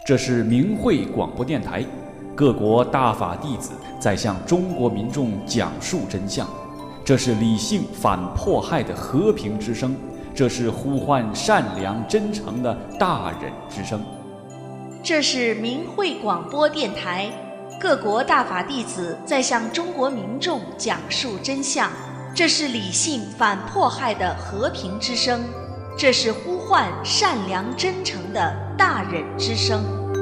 这是明慧广播电台，各国大法弟子在向中国民众讲述真相。这是理性反迫害的和平之声，这是呼唤善良真诚的大忍之声。 这是明慧广播电台，各国大法弟子在向中国民众讲述真相。这是理性反迫害的和平之声，这是呼唤善良真诚的大忍之声。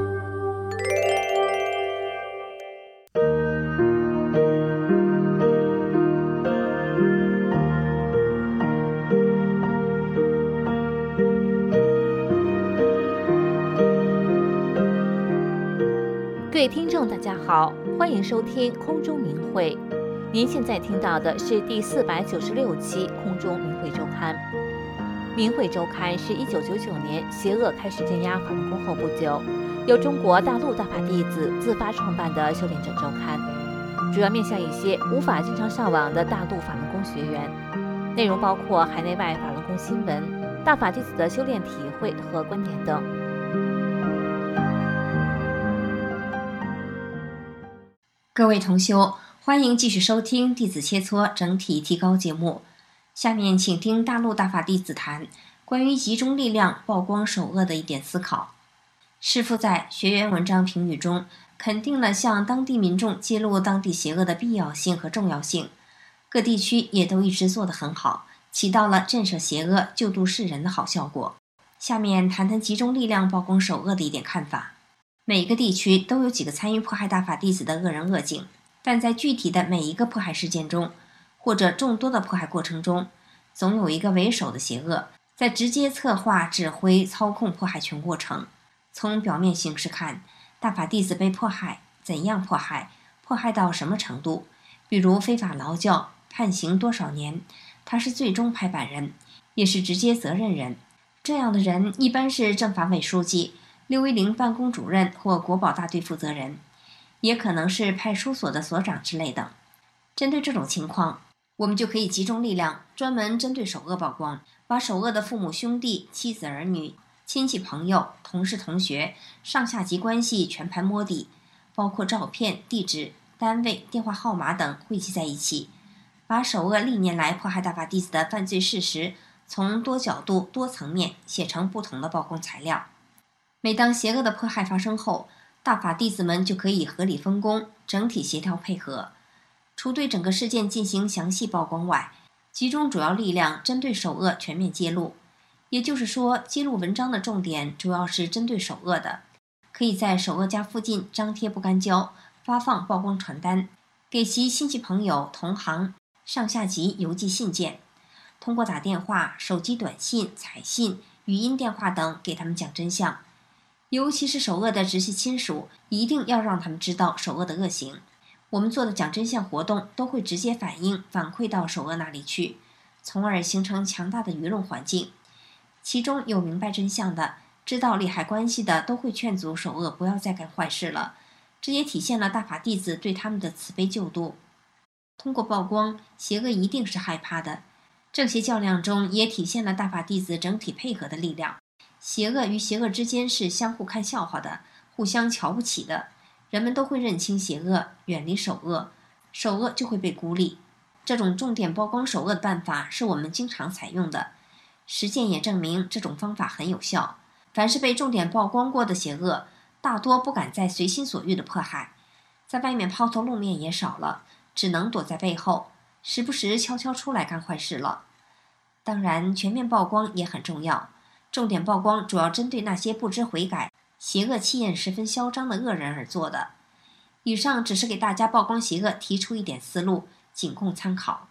各位听众大家好，欢迎收听空中明慧。您现在听到的是第496期空中明慧周刊。明慧周刊是1999年邪恶开始镇压法轮功后不久，由中国大陆大法弟子自发创办的修炼者周刊，主要面向一些无法经常上网的大陆法轮功学员，内容包括海内外法轮功新闻、大法弟子的修炼体会和观点等。 各位同修，欢迎继续收听弟子切磋整体提高节目。下面请听大陆大法弟子谈关于集中力量曝光首恶的一点思考。师父在学员文章评语中肯定了向当地民众揭露当地邪恶的必要性和重要性，各地区也都一直做得很好，起到了震慑邪恶、救度世人的好效果。下面谈谈集中力量曝光首恶的一点看法。每个地区都有几个参与迫害大法弟子的恶人恶警，但在具体的每一个迫害事件中，或者众多的迫害过程中，总有一个为首的邪恶在直接策划、指挥、操控迫害全过程。从表面形式看，大法弟子被迫害，怎样迫害，迫害到什么程度，比如非法劳教，判刑多少年，他是最终拍板人，也是直接责任人。这样的人一般是政法委书记、610办公主任或国保大队负责人，也可能是派出所的所长之类的。针对这种情况，我们就可以集中力量，专门针对首恶曝光，把首恶的父母兄弟、妻子儿女、亲戚朋友、同事同学、上下级关系全盘摸底，包括照片、地址、单位、电话号码等汇集在一起，把首恶历年来迫害大法弟子的犯罪事实从多角度、多层面写成不同的曝光材料。每当邪恶的迫害发生后，大法弟子们就可以合理分工，整体协调配合，除对整个事件进行详细曝光外，集中主要力量针对首恶全面揭露。也就是说，揭露文章的重点主要是针对首恶的，可以在首恶家附近张贴不干胶，发放曝光传单，给其亲戚朋友、同行、上下级邮寄信件，通过打电话、手机短信、彩信、语音电话等给他们讲真相。尤其是首恶的直系亲属，一定要让他们知道首恶的恶行。我们做的讲真相活动都会直接反馈到首恶那里去，从而形成强大的舆论环境。其中有明白真相的、知道利害关系的，都会劝阻首恶不要再干坏事了。这也体现了大法弟子对他们的慈悲救度。通过曝光，邪恶一定是害怕的。这些较量中也体现了大法弟子整体配合的力量。邪恶与邪恶之间是相互看笑话的，互相瞧不起的，人们都会认清邪恶，远离首恶，首恶就会被孤立。这种重点曝光首恶的办法是我们经常采用的，实践也证明这种方法很有效。凡是被重点曝光过的邪恶，大多不敢再随心所欲的迫害，在外面抛头露面也少了，只能躲在背后，时不时悄悄出来干坏事了。当然，全面曝光也很重要。重点曝光主要针对那些不知悔改、邪恶气焰十分嚣张的恶人而做的。以上只是给大家曝光邪恶提出一点思路，仅供参考。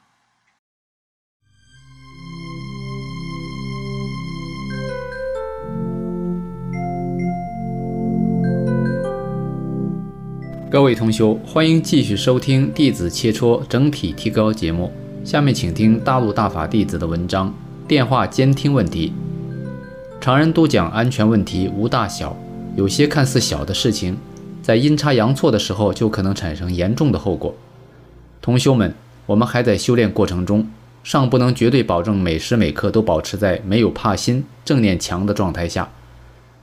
各位同修，欢迎继续收听弟子切磋整体提高节目。下面请听大陆大法弟子的文章：电话监听问题。常人都讲安全问题无大小，有些看似小的事情，在阴差阳错的时候就可能产生严重的后果。同修们，我们还在修炼过程中，尚不能绝对保证每时每刻都保持在没有怕心、正念强的状态下。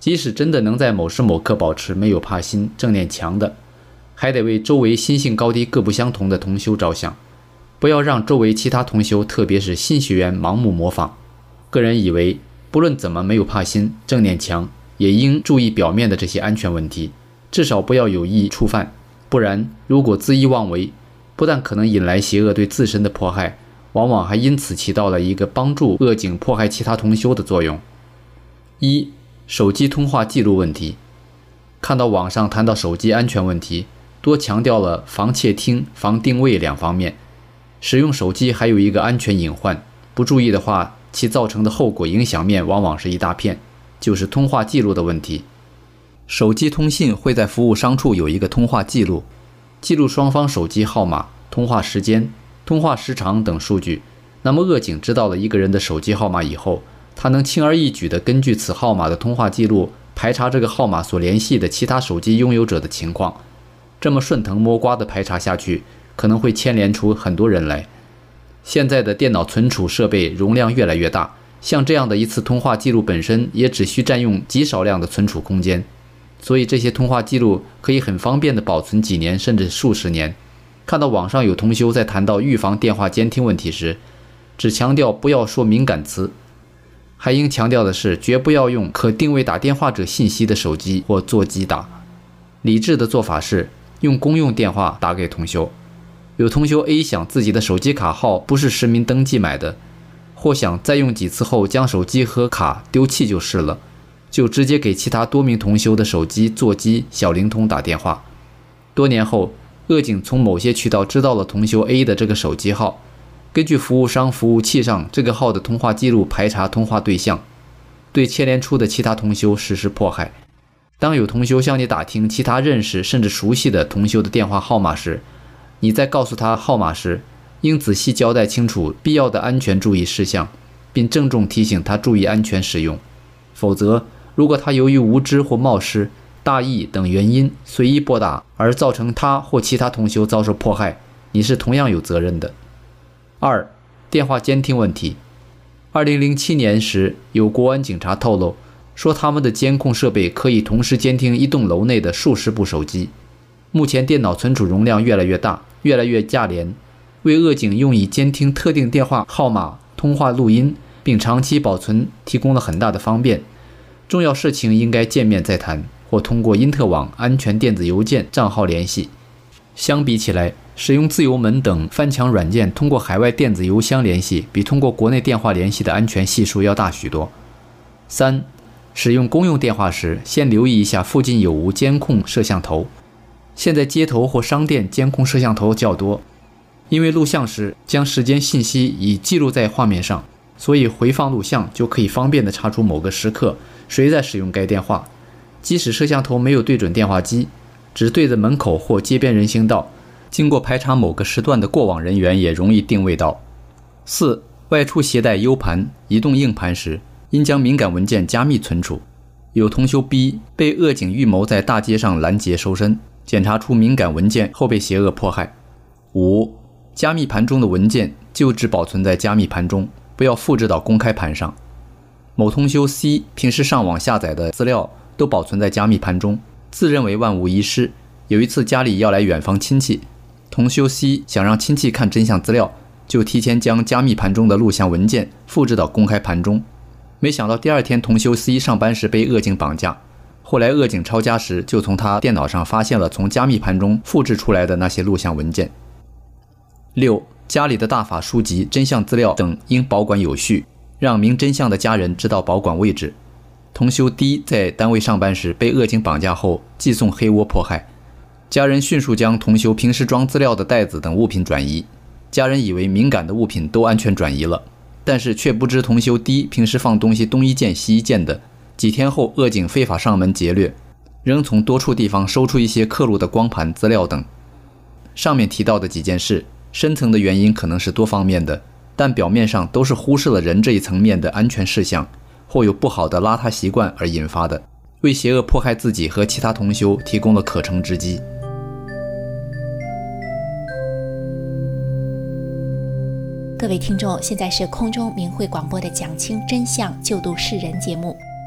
即使真的能在某时某刻保持没有怕心、正念强的，还得为周围心性高低各不相同的同修着想，不要让周围其他同修，特别是新学员盲目模仿。个人以为，不论怎么没有怕心、正念强，也应注意表面的这些安全问题，至少不要有意触犯，不然如果恣意妄为，不但可能引来邪恶对自身的迫害，往往还因此起到了一个帮助恶境迫害其他同修的作用。一、手机通话记录问题。看到网上谈到手机安全问题，多强调了防窃听、防定位两方面。使用手机还有一个安全隐患，不注意的话，其造成的后果影响面往往是一大片，就是通话记录的问题。手机通信会在服务商处有一个通话记录，记录双方手机号码、通话时间、通话时长等数据。那么恶警知道了一个人的手机号码以后，他能轻而易举地根据此号码的通话记录，排查这个号码所联系的其他手机拥有者的情况。这么顺藤摸瓜地排查下去，可能会牵连出很多人来。现在的电脑存储设备容量越来越大，像这样的一次通话记录本身也只需占用极少量的存储空间，所以这些通话记录可以很方便地保存几年甚至数十年。看到网上有同修在谈到预防电话监听问题时，只强调不要说敏感词，还应强调的是绝不要用可定位打电话者信息的手机或座机打。理智的做法是用公用电话打给同修。有同修 A 想自己的手机卡号不是实名登记买的，或想再用几次后将手机和卡丢弃就是了，就直接给其他多名同修的手机、座机、小灵通打电话。多年后，恶警从某些渠道知道了同修 A 的这个手机号，根据服务商服务器上这个号的通话记录排查通话对象，对牵连出的其他同修实施迫害。当有同修向你打听其他认识甚至熟悉的同修的电话号码时，你在告诉他号码时，应仔细交代清楚必要的安全注意事项，并郑重提醒他注意安全使用。否则，如果他由于无知或冒失、大意等原因随意拨打，而造成他或其他同修遭受迫害，你是同样有责任的。二、电话监听问题。2007年时，有国安警察透露说，他们的监控设备可以同时监听一栋楼内的数十部手机。目前电脑存储容量越来越大，越来越价廉，为恶警用以监听特定电话号码、通话录音并长期保存提供了很大的方便。重要事情应该见面再谈，或通过因特网安全电子邮件账号联系。相比起来，使用自由门等翻墙软件通过海外电子邮箱联系，比通过国内电话联系的安全系数要大许多。三、使用公用电话时，先留意一下附近有无监控摄像头。现在街头或商店监控摄像头较多，因为录像时将时间信息已记录在画面上，所以回放录像就可以方便地查出某个时刻谁在使用该电话。即使摄像头没有对准电话机，只对着门口或街边人行道，经过排查某个时段的过往人员也容易定位到。四、外出携带 U 盘、移动硬盘时，应将敏感文件加密存储。有同修 B 被恶警预谋在大街上拦截搜身，检查出敏感文件后被邪恶迫害。五、加密盘中的文件就只保存在加密盘中，不要复制到公开盘上。某同修 C 平时上网下载的资料都保存在加密盘中，自认为万无一失。有一次家里要来远房亲戚，同修 C 想让亲戚看真相资料，就提前将加密盘中的录像文件复制到公开盘中。没想到第二天同修 C 上班时被恶警绑架，后来恶警抄家时就从他电脑上发现了从加密盘中复制出来的那些录像文件。六、家里的大法书籍、真相资料等应保管有序，让明真相的家人知道保管位置。同修 D 在单位上班时被恶警绑架后寄送黑窝迫害，家人迅速将同修平时装资料的袋子等物品转移，家人以为敏感的物品都安全转移了，但是却不知同修 D 平时放东西东一件西一件的。几天后，恶警非法上门劫掠，仍从多处地方搜出一些刻录的光盘、资料等。上面提到的几件事，深层的原因可能是多方面的，但表面上都是忽视了人这一层面的安全事项，或有不好的邋遢习惯而引发的，为邪恶迫害自己和其他同修提供了可乘之机。 各位听众，现在是空中明慧广播的讲清真相救度世人节目。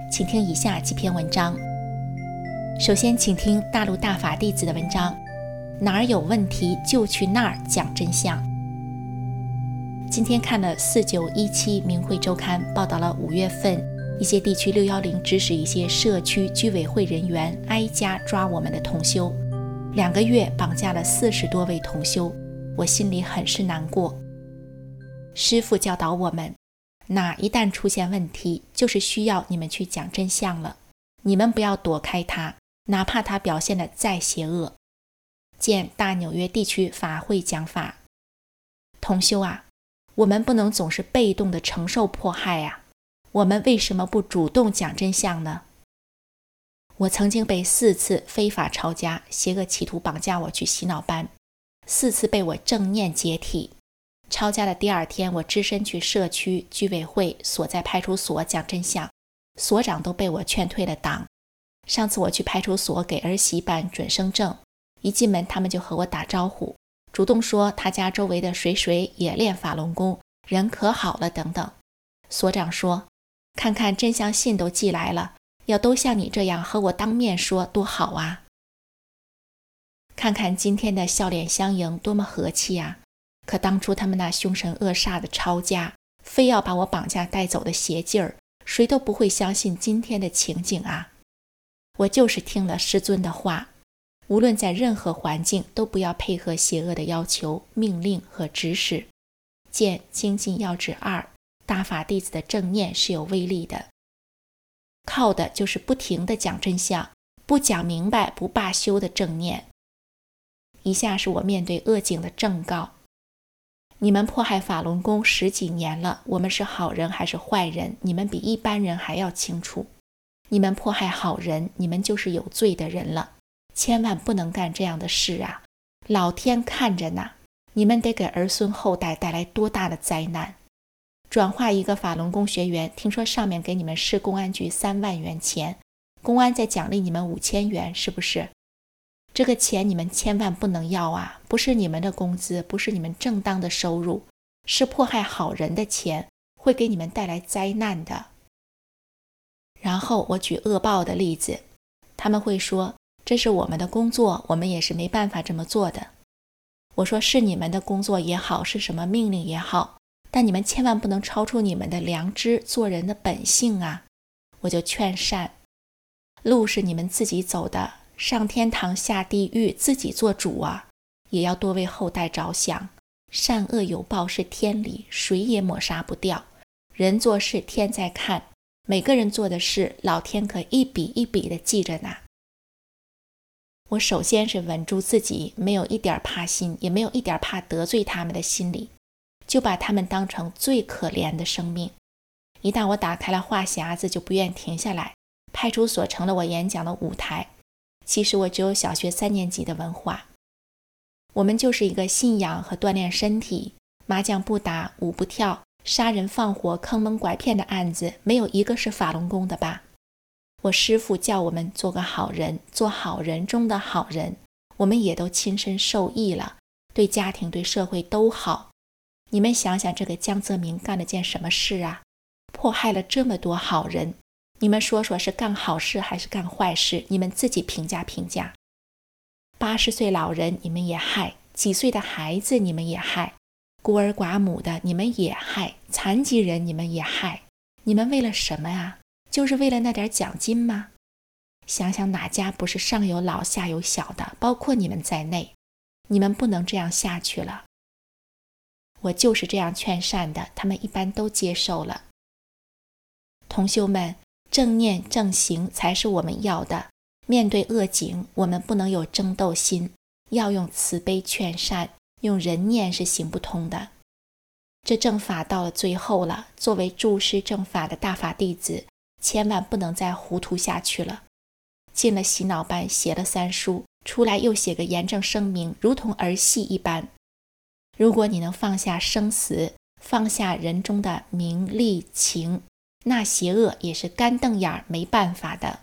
请听以下几篇文章。首先，请听大陆大法弟子的文章，哪儿有问题就去那儿讲真相。今天看了4917明慧周刊报道了5月份一些地区610指使一些社区居委会人员挨家抓我们的同修，2个月绑架了40多位同修，我心里很是难过。师父教导我们，那一旦出现问题，就是需要你们去讲真相了，你们不要躲开它，哪怕它表现得再邪恶。见大纽约地区法会讲法。同修啊，我们不能总是被动地承受迫害啊，我们为什么不主动讲真相呢？我曾经被4次非法抄家，邪恶企图绑架我去洗脑班，4次被我正念解体。抄家的第2天，我只身去社区居委会所在派出所讲真相，所长都被我劝退了党。上次我去派出所给儿媳办准生证，一进门他们就和我打招呼，主动说他家周围的谁谁也练法轮功，人可好了等等。所长说，看看真相信都寄来了，要都像你这样和我当面说多好啊。看看今天的笑脸相迎多么和气啊，可当初他们那凶神恶煞的抄家，非要把我绑架带走的邪劲儿，谁都不会相信今天的情景啊。我就是听了师尊的话，无论在任何环境都不要配合邪恶的要求、命令和指使。见精进要旨2，大法弟子的正念是有威力的，靠的就是不停地讲真相，不讲明白不罢休的正念。以下是我面对恶警的正告。你们迫害法轮功10几年了，我们是好人还是坏人，你们比一般人还要清楚。你们迫害好人，你们就是有罪的人了，千万不能干这样的事啊！老天看着呢，你们得给儿孙后代带来多大的灾难。转化一个法轮功学员，听说上面给你们市公安局3万元钱，公安再奖励你们5000元，是不是？这个钱你们千万不能要啊，不是你们的工资，不是你们正当的收入，是迫害好人的钱，会给你们带来灾难的。然后我举恶报的例子，他们会说，这是我们的工作，我们也是没办法这么做的。我说，是你们的工作也好，是什么命令也好，但你们千万不能超出你们的良知，做人的本性啊。我就劝善，路是你们自己走的，上天堂下地狱自己做主啊，也要多为后代着想。善恶有报是天理，谁也抹杀不掉。人做事天在看，每个人做的事老天可一笔一笔的记着呢。我首先是稳住自己，没有一点怕心，也没有一点怕得罪他们的心理，就把他们当成最可怜的生命。一旦我打开了话匣子，就不愿停下来，派出所成了我演讲的舞台。其实我只有小学3年级的文化。我们就是一个信仰和锻炼身体，麻将不打，舞不跳，杀人放火，坑蒙拐骗的案子，没有一个是法轮功的吧？我师父叫我们做个好人，做好人中的好人，我们也都亲身受益了，对家庭对社会都好。你们想想，这个江泽民干了件什么事啊？迫害了这么多好人，你们说说是干好事还是干坏事？你们自己评价评价。80岁老人你们也害，几岁的孩子你们也害，孤儿寡母的你们也害，残疾人你们也害。你们为了什么啊？就是为了那点奖金吗？想想哪家不是上有老下有小的，包括你们在内。你们不能这样下去了。我就是这样劝善的，他们一般都接受了。同修们，正念正行才是我们要的。面对恶境，我们不能有争斗心，要用慈悲劝善，用人念是行不通的。这正法到了最后了，作为注释正法的大法弟子，千万不能再糊涂下去了。进了洗脑班，写了3书，出来又写个严正声明，如同儿戏一般。如果你能放下生死，放下人中的名利情，那邪恶也是干瞪眼没办法的。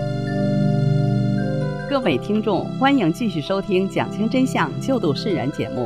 各位听众，欢迎继续收听讲清真相救度世人节目。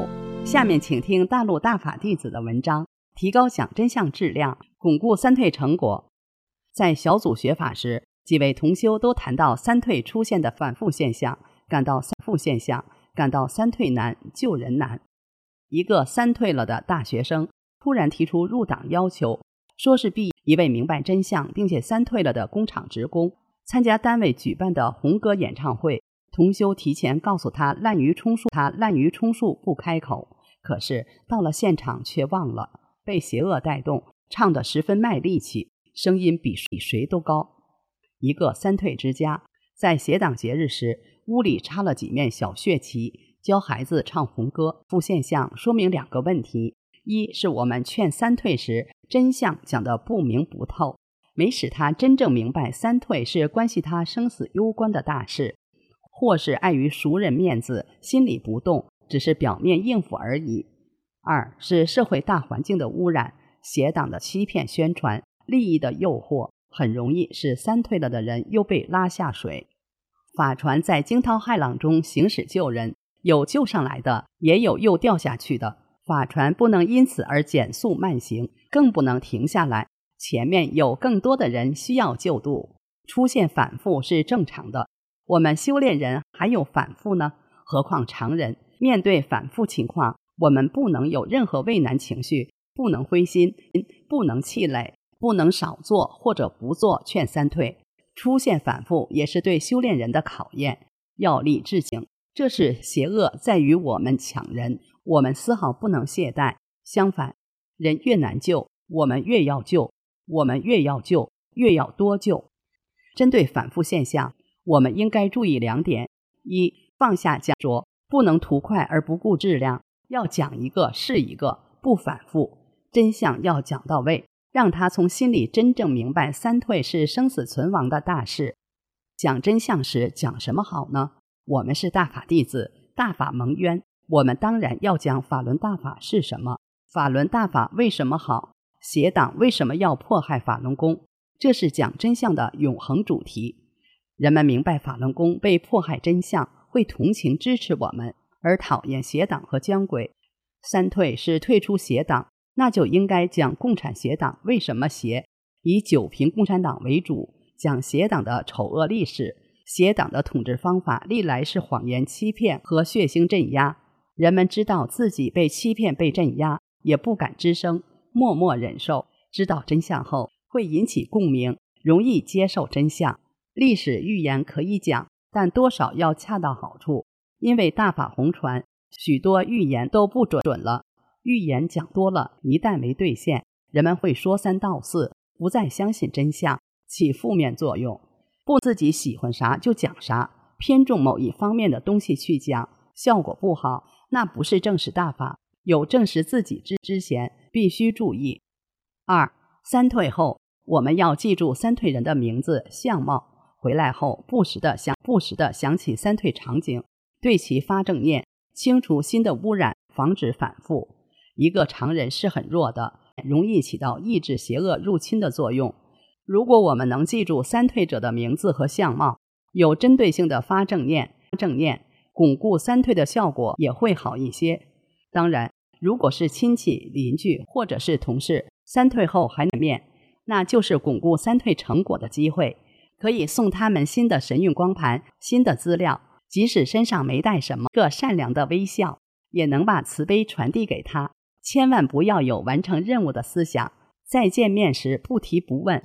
下面请听大陆大法弟子的文章，提高讲真相质量，巩固三退成果。在小组学法时，几位同修都谈到三退出现的反复现象，感到三退难，救人难。一个三退了的大学生突然提出入党要求，说是逼一位明白真相并且三退了的工厂职工参加单位举办的红歌演唱会。同修提前告诉他滥竽充数不开口，可是到了现场却忘了，被邪恶带动，唱得十分卖力气，声音比谁都高。一个三退之家在邪党节日时，屋里插了几面小血旗，教孩子唱红歌。副现象说明两个问题：一是我们劝三退时真相讲得不明不透，没使他真正明白三退是关系他生死攸关的大事；或是碍于熟人面子，心里不动，只是表面应付而已。二是社会大环境的污染，邪党的欺骗宣传，利益的诱惑，很容易使三退了的人又被拉下水。法船在惊涛骇浪中行驶救人，有救上来的，也有又掉下去的。法船不能因此而减速慢行，更不能停下来，前面有更多的人需要救度。出现反复是正常的，我们修炼人还有反复呢，何况常人。面对反复情况，我们不能有任何畏难情绪，不能灰心，不能气馁，不能少做或者不做劝三退。出现反复也是对修炼人的考验，要立志行。这是邪恶在于我们抢人，我们丝毫不能懈怠。相反，人越难救，我们越要救，我们越要救，越要多救。针对反复现象，我们应该注意两点：一，放下讲说，不能图快而不顾质量，要讲一个是一个，不反复，真相要讲到位，让他从心里真正明白三退是生死存亡的大事。讲真相时讲什么好呢？我们是大法弟子，大法蒙冤，我们当然要讲法轮大法是什么，法轮大法为什么好，邪党为什么要迫害法轮功，这是讲真相的永恒主题。人们明白法轮功被迫害真相，会同情支持我们，而讨厌邪党和僵鬼。三退是退出邪党，那就应该讲共产邪党为什么邪，以九评共产党为主，讲邪党的丑恶历史。邪党的统治方法历来是谎言欺骗和血腥镇压，人们知道自己被欺骗被镇压，也不敢吱声，默默忍受。知道真相后会引起共鸣，容易接受真相。历史预言可以讲，但多少要恰到好处，因为大法红传，许多预言都不准了。预言讲多了，一旦没兑现，人们会说三道四，不再相信真相，起负面作用。不自己喜欢啥就讲啥，偏重某一方面的东西去讲，效果不好，那不是正实大法。有正实自己之前，必须注意。二，三退后，我们要记住三退人的名字、相貌，回来后不时地想起三退场景，对其发正念，清除新的污染，防止反复。一个常人是很弱的，容易起到抑制邪恶入侵的作用。如果我们能记住三退者的名字和相貌，有针对性的发正念，巩固三退的效果也会好一些。当然，如果是亲戚、邻居或者是同事，三退后还能面，那就是巩固三退成果的机会，可以送他们新的神韵光盘、新的资料，即使身上没带什么，个善良的微笑，也能把慈悲传递给他。千万不要有完成任务的思想，再见面时不提不问。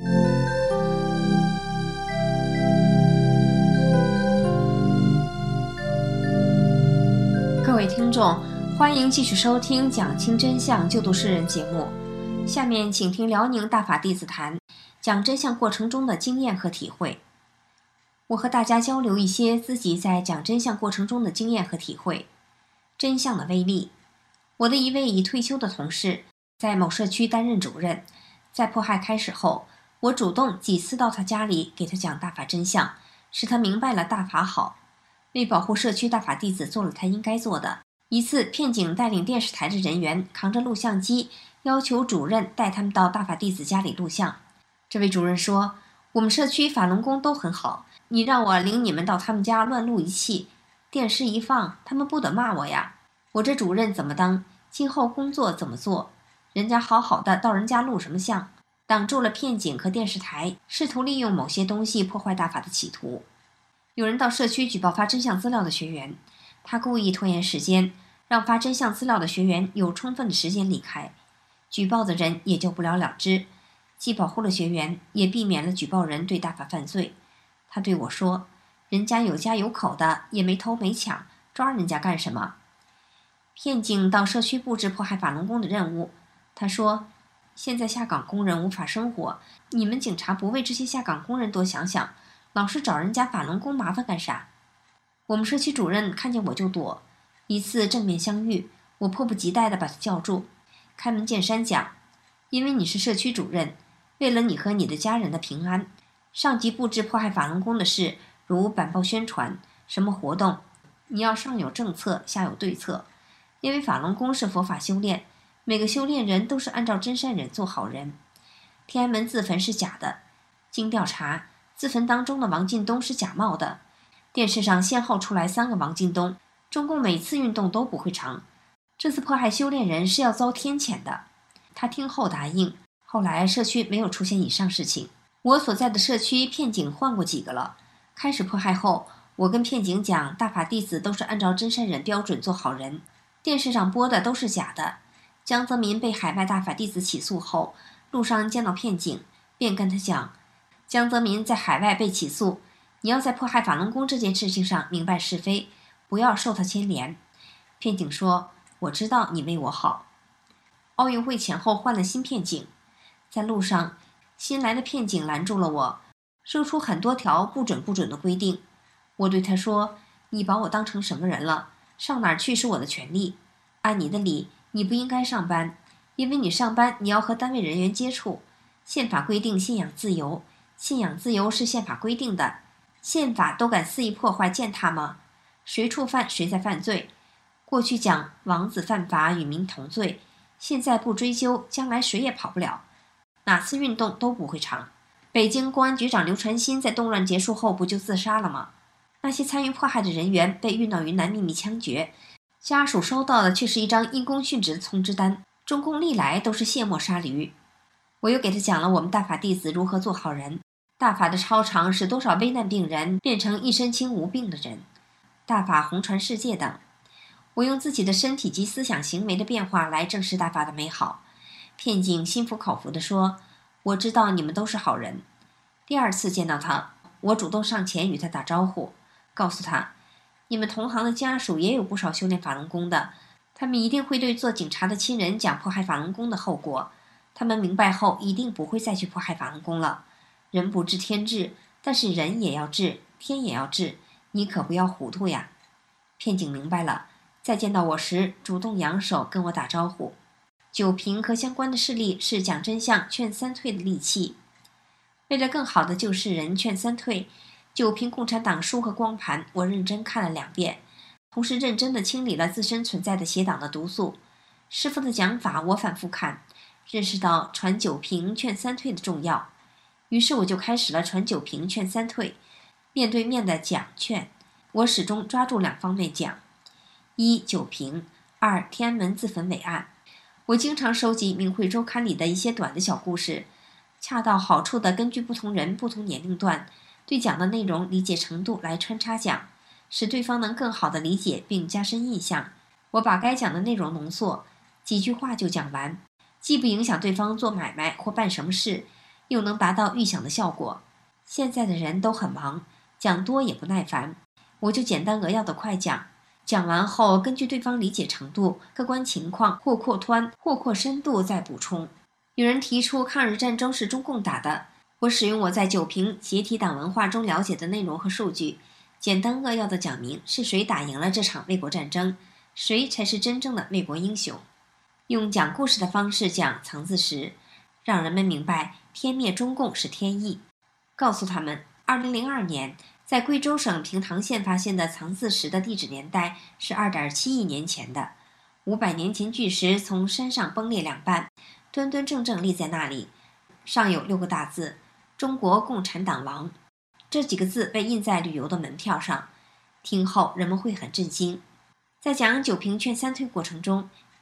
各位听众，欢迎继续收听讲清真相救度世人节目。下面请听辽宁大法弟子谈讲真相过程中的经验和体会。我和大家交流一些自己在讲真相过程中的经验和体会。真相的威力。我的一位已退休的同事在某社区担任主任，在迫害开始后，我主动几次到他家里给他讲大法真相，使他明白了大法好，为保护社区大法弟子做了他应该做的。一次骗警带领电视台的人员扛着录像机，要求主任带他们到大法弟子家里录像。这位主任说，我们社区法轮功都很好，你让我领你们到他们家乱录一气，电视一放，他们不得骂我呀。我这主任怎么当？ 今后工作怎么做？人家好好的，到人家录什么像？挡住了片警和电视台，试图利用某些东西破坏大法的企图。有人到社区举报发真相资料的学员，他故意拖延时间，让发真相资料的学员有充分的时间离开，举报的人也就不了了之，既保护了学员，也避免了举报人对大法犯罪。他对我说，人家有家有口的，也没偷没抢，抓人家干什么？片警到社区布置迫害法轮功的任务，他说，现在下岗工人无法生活，你们警察不为这些下岗工人多想想，老是找人家法轮功麻烦干啥？我们社区主任看见我就躲，一次正面相遇，我迫不及待地把他叫住，开门见山讲，因为你是社区主任，为了你和你的家人的平安，上级布置迫害法轮功的事，如板报宣传什么活动，你要上有政策，下有对策。因为法轮功是佛法修炼，每个修炼人都是按照真善忍做好人。天安门自焚是假的，经调查，自焚当中的王进东是假冒的。电视上先后出来3个王进东，中共每次运动都不会成，这次迫害修炼人是要遭天谴的。他听后答应，后来社区没有出现以上事情。我所在的社区片警换过几个了，开始迫害后，我跟片警讲，大法弟子都是按照真善忍标准做好人，电视上播的都是假的。江泽民被海外大法弟子起诉后，路上见到片警，便跟他讲，江泽民在海外被起诉，你要在迫害法轮功这件事情上明白是非，不要受他牵连。片警说，我知道你为我好。奥运会前后换了新片警，在路上新来的片警拦住了我，说出很多条不准的规定。我对他说，你把我当成什么人了？上哪儿去是我的权利，按你的理，你不应该上班，因为你上班你要和单位人员接触。宪法规定信仰自由，信仰自由是宪法规定的，宪法都敢肆意破坏践踏吗？谁触犯谁在犯罪。过去讲王子犯法与民同罪，现在不追究，将来谁也跑不了，哪次运动都不会成。北京公安局长刘传新在动乱结束后不就自杀了吗？那些参与迫害的人员被运到云南秘密枪决，家属收到的却是一张因公殉职的通知单。中共历来都是卸磨杀驴。我又给他讲了我们大法弟子如何做好人，大法的超常使多少危难病人变成一身轻无病的人，大法红传世界等。我用自己的身体及思想行为的变化来证实大法的美好。片警心服口服地说，我知道你们都是好人。第2次见到他，我主动上前与他打招呼，告诉他，你们同行的家属也有不少修炼法轮功的，他们一定会对做警察的亲人讲迫害法轮功的后果，他们明白后一定不会再去迫害法轮功了。人不治天治，但是人也要治，天也要治，你可不要糊涂呀。片警明白了，再见到我时主动扬手跟我打招呼。九平和相关的事例是讲真相劝三退的利器。为了更好的救世人劝三退，九平共产党书和光盘我认真看了2遍，同时认真地清理了自身存在的邪党的毒素。师父的讲法我反复看，认识到传九平劝三退的重要，于是我就开始了传九平劝三退，面对面的讲劝。我始终抓住2方面讲：1. 九平，2. 天安门自焚伟案。我经常收集《明慧周刊》里的一些短的小故事，恰到好处地根据不同人、不同年龄段对讲的内容理解程度来穿插讲，使对方能更好地理解并加深印象。我把该讲的内容浓缩，几句话就讲完，既不影响对方做买卖或办什么事，又能达到预想的效果。现在的人都很忙，讲多也不耐烦，我就简单扼要的快讲，讲完后根据对方理解程度、客观情况或扩端或扩深度再补充。有人提出抗日战争是中共打的，我使用我在九平解体党文化中了解的内容和数据，简单扼要地讲明是谁打赢了这场卫国战争，谁才是真正的卫国英雄。用讲故事的方式讲藏字石，让人们明白天灭中共是天意。告诉他们2002年在贵州省平塘县发现的藏字石的地质年代是 2.7 亿年前的，500年前巨石从山上崩裂2半，端端正正立在那里，上有6个大字：中国共产党亡。这几个字被印在旅游的门票上，听后人们会很震惊。在讲九平劝三退过程中，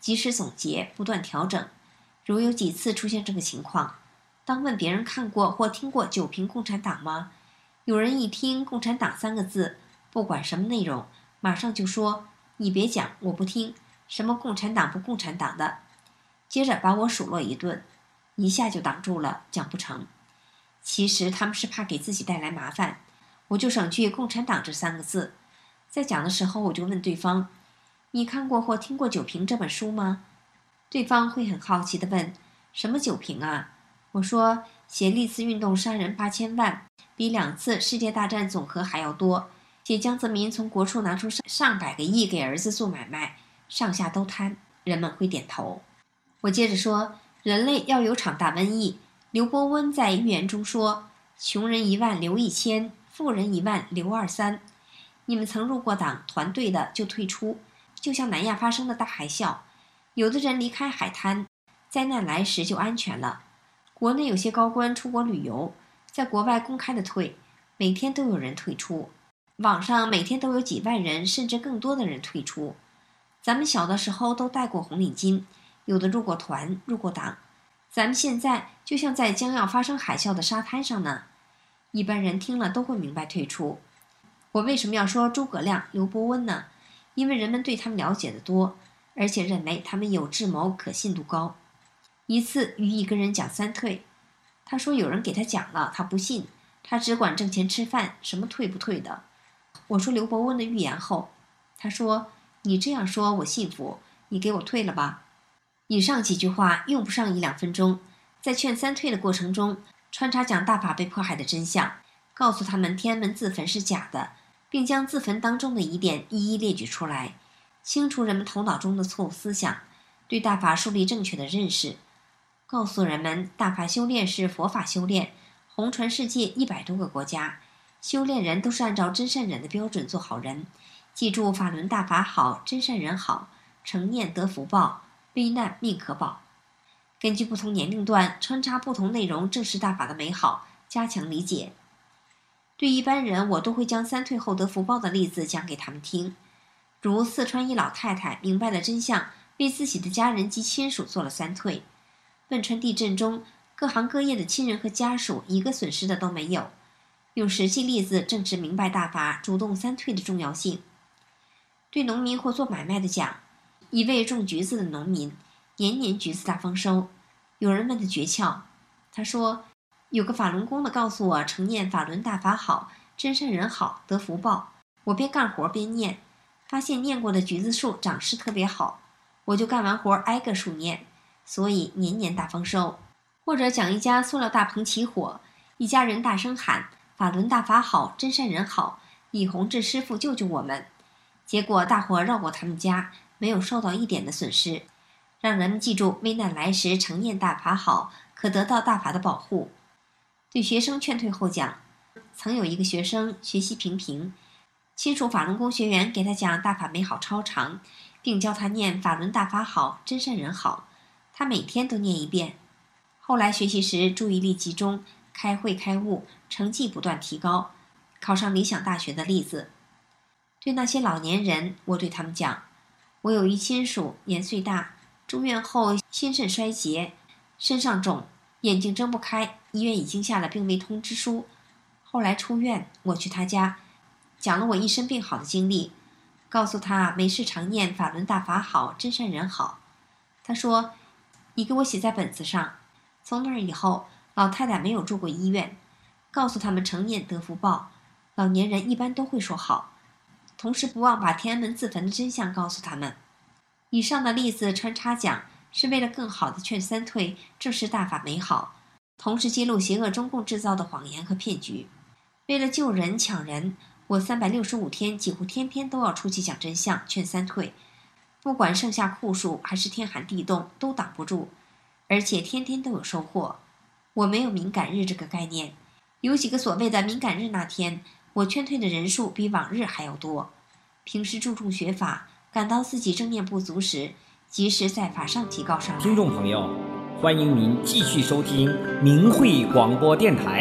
及时总结，不断调整。如有几次出现这个情况，当问别人看过或听过九评共产党吗？有人一听共产党3个字，不管什么内容，马上就说你别讲，我不听，什么共产党不共产党的，接着把我数落一顿，一下就挡住了，讲不成。其实他们是怕给自己带来麻烦，我就省去共产党这3个字。在讲的时候，我就问对方，你看过或听过九评这本书吗？对方会很好奇地问，什么九评啊？我说，写历次运动杀人8000万，比2次世界大战总和还要多，写江泽民从国处拿出上百个亿给儿子做买卖，上下都贪，人们会点头。我接着说，人类要有场大瘟疫，刘伯温在预言中说，穷人1万留1000，富人1万留23。你们曾入过党团队的就退出，就像南亚发生的大海啸，有的人离开海滩，灾难来时就安全了。国内有些高官出国旅游，在国外公开的退，每天都有人退出，网上每天都有几万人甚至更多的人退出。咱们小的时候都戴过红领巾，有的入过团入过党，咱们现在就像在将要发生海啸的沙滩上呢。一般人听了都会明白退出。我为什么要说诸葛亮、刘伯温呢？因为人们对他们了解的多，而且认为他们有智谋，可信度高。一次与一个人讲3退，他说有人给他讲了，他不信，他只管挣钱吃饭，什么退不退的。我说刘伯温的预言后，他说你这样说我信服，你给我退了吧。以上几句话用不上1-2分钟，在劝3退的过程中，穿插讲大法被迫害的真相，告诉他们天安门自焚是假的，并将自焚当中的疑点一一列举出来，清除人们头脑中的错误思想，对大法树立正确的认识，告诉人们大法修炼是佛法修炼，红传世界100多个国家，修炼人都是按照真善忍的标准做好人，记住法轮大法好，真善人好，成念得福报，危难命可保。根据不同年龄段穿插不同内容，正视大法的美好，加强理解。对一般人，我都会将3退后得福报的例子讲给他们听。如四川一老太太明白了真相，为自己的家人及亲属做了3退。汶川地震中，各行各业的亲人和家属一个损失的都没有，用实际例子证实明白大法主动3退的重要性。对农民或做买卖的讲，一位种橘子的农民，年年橘子大丰收。有人问他诀窍，他说有个法轮功的告诉我，成念法轮大法好，真善人好，得福报。我边干活边念，发现念过的橘子树长势特别好，我就干完活挨个树念，所以年年大丰收。或者讲一家塑料大棚起火，一家人大声喊法轮大法好，真善人好，李洪志师傅救救我们。结果大伙绕过他们家，没有受到一点的损失，让人们记住危难来时成念大法好，可得到大法的保护。对学生劝退后讲，曾有一个学生学习平平，亲属法轮功学员给他讲大法美好超常，并教他念法轮大法好，真善人好，他每天都念1遍。后来学习时注意力集中，开会开悟，成绩不断提高，考上理想大学的例子。对那些老年人，我对他们讲，我有一亲属年岁大，住院后心肾衰竭，身上肿，眼睛睁不开，医院已经下了病危通知书。后来出院，我去他家，讲了我一身病好的经历，告诉他没事常念法轮大法好，真善人好。他说，你给我写在本子上。从那以后，老太太没有住过医院。告诉他们成念得福报，老年人一般都会说好，同时不忘把天安门自焚的真相告诉他们。以上的例子穿插讲，是为了更好地劝3退，正视大法美好，同时揭露邪恶中共制造的谎言和骗局。为了救人抢人，我365天几乎天天都要出去讲真相，劝3退，不管盛夏酷暑还是天寒地冻都挡不住，而且天天都有收获。我没有敏感日这个概念，有几个所谓的敏感日那天，我劝退的人数比往日还要多。平时注重学法，感到自己正念不足时，及时在法上提高上来。 听众朋友，欢迎您继续收听明慧广播电台。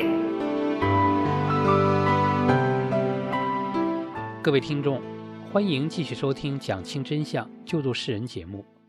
各位听众，欢迎继续收听讲清真相、救度世人节目。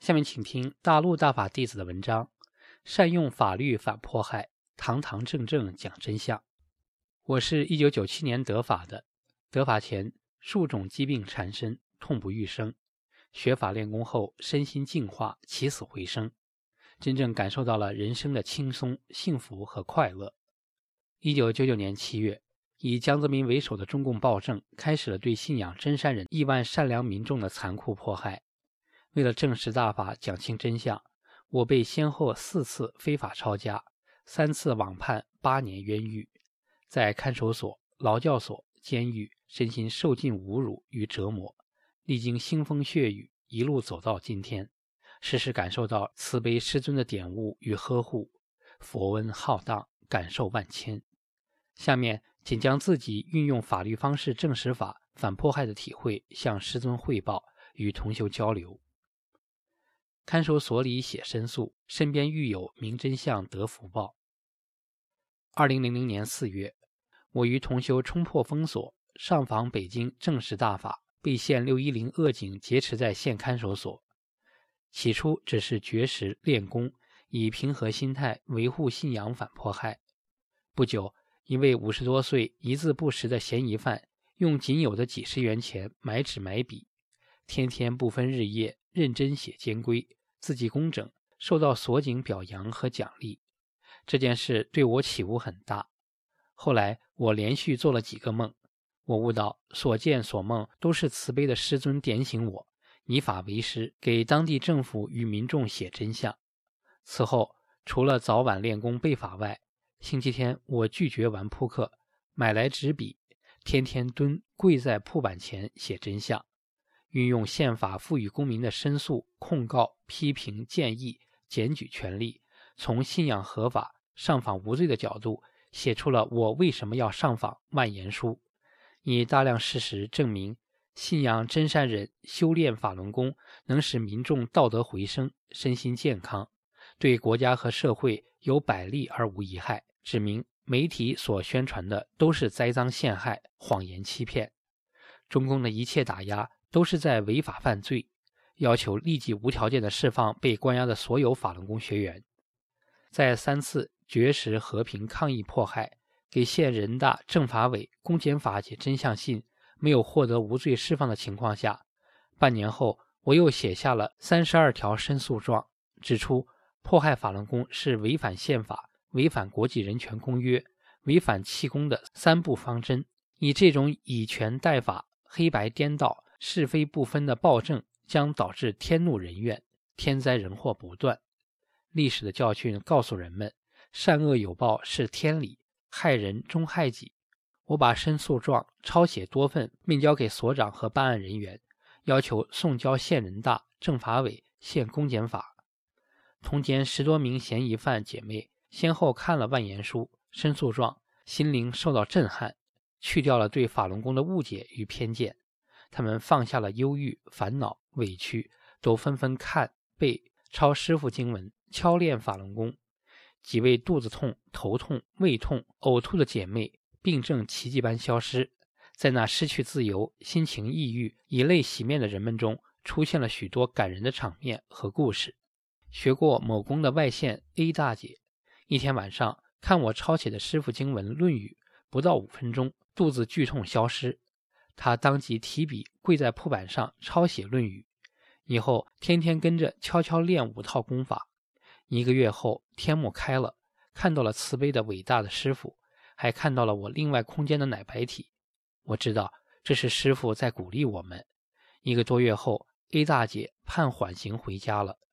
下面请听大陆大法弟子的文章，善用法律反迫害，堂堂正正讲真相。我是1997年得法的，得法前数种疾病缠身，痛不欲生。学法练功后，身心净化，起死回生，真正感受到了人生的轻松、幸福和快乐。1999年7月，以江泽民为首的中共暴政开始了对信仰真善忍亿万善良民众的残酷迫害。为了证实大法，讲清真相，我被先后4次非法抄家，3次网判8年冤狱，在看守所、劳教所、监狱身心受尽侮辱与折磨，历经腥风血雨，一路走到今天，时时感受到慈悲师尊的点悟与呵护，佛恩浩荡，感受万千。下面仅将自己运用法律方式证实法反迫害的体会向师尊汇报，与同修交流。看守所里写申诉，身边狱友明真相得福报。2000年4月，我与同修冲破封锁，上访北京证实大法，被县610恶警劫持在县看守所。起初只是绝食练功，以平和心态维护信仰反迫害。不久，一位50多岁一字不识的嫌疑犯，用仅有的几十元钱买纸买笔，天天不分日夜认真写监规，字迹工整，受到所警表扬和奖励。这件事对我启悟很大。后来我连续做了几个梦，我悟到所见所梦都是慈悲的师尊点醒我，以法为师，给当地政府与民众写真相。此后除了早晚练功背法外，星期天我拒绝玩扑克，买来纸笔，天天跪在铺板前写真相，运用宪法赋予公民的申诉、控告、批评、建议、检举权利，从信仰合法、上访无罪的角度，写出了我为什么要上访万言书，以大量事实证明信仰真善忍、修炼法轮功能使民众道德回升、身心健康，对国家和社会有百利而无一害，指明媒体所宣传的都是栽赃陷害、谎言欺骗。中共的一切打压都是在违法犯罪，要求立即无条件的释放被关押的所有法轮功学员。在3次绝食和平抗议迫害，给县人大、政法委、公检法解真相信没有获得无罪释放的情况下，半年后我又写下了32条申诉状，指出迫害法轮功是违反宪法、违反国际人权公约、违反气功的3不方针。以这种以权代法、黑白颠倒、是非不分的暴政将导致天怒人怨，天灾人祸不断。历史的教训告诉人们，善恶有报是天理，害人终害己。我把申诉状抄写多份，面交给所长和办案人员，要求送交县人大、政法委、县公检法。同监10多名嫌疑犯姐妹先后看了万言书、申诉状，心灵受到震撼，去掉了对法轮功的误解与偏见。他们放下了忧郁、烦恼、委屈，都纷纷看、背、抄师父经文，敲练法轮功。几位肚子痛、头痛、胃痛、呕吐的姐妹病症奇迹般消失。在那失去自由、心情抑郁、以泪洗面的人们中，出现了许多感人的场面和故事。学过某功的外县 A 大姐，一天晚上看我抄写的师父经文《论语》，不到5分钟，肚子剧痛消失。她当即提笔跪在铺板上抄写《论语》，以后天天跟着悄悄练5套功法。1个月后，天幕开了，看到了慈悲的伟大的师父，还看到了我另外空间的奶白体。我知道这是师父在鼓励我们。1个多月后， A 大姐判缓刑回家了。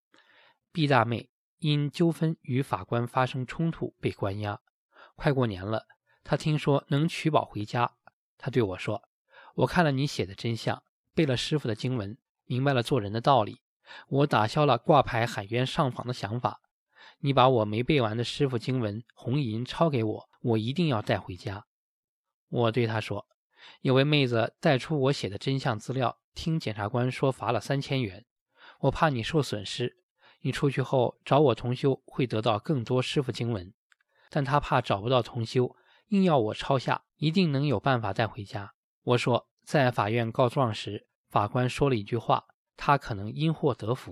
B 大妹因纠纷与法官发生冲突被关押，快过年了，她听说能取保回家。她对我说，我看了你写的真相，背了师父的经文，明白了做人的道理，我打消了挂牌喊冤上访的想法。你把我没背完的师父经文红银抄给我，我一定要带回家。我对他说，有位妹子带出我写的真相资料，听检察官说罚了3000元，我怕你受损失，你出去后找我同修会得到更多师父经文，但他怕找不到同修，硬要我抄下，一定能有办法带回家。我说，在法院告状时，法官说了一句话，他可能因祸得福，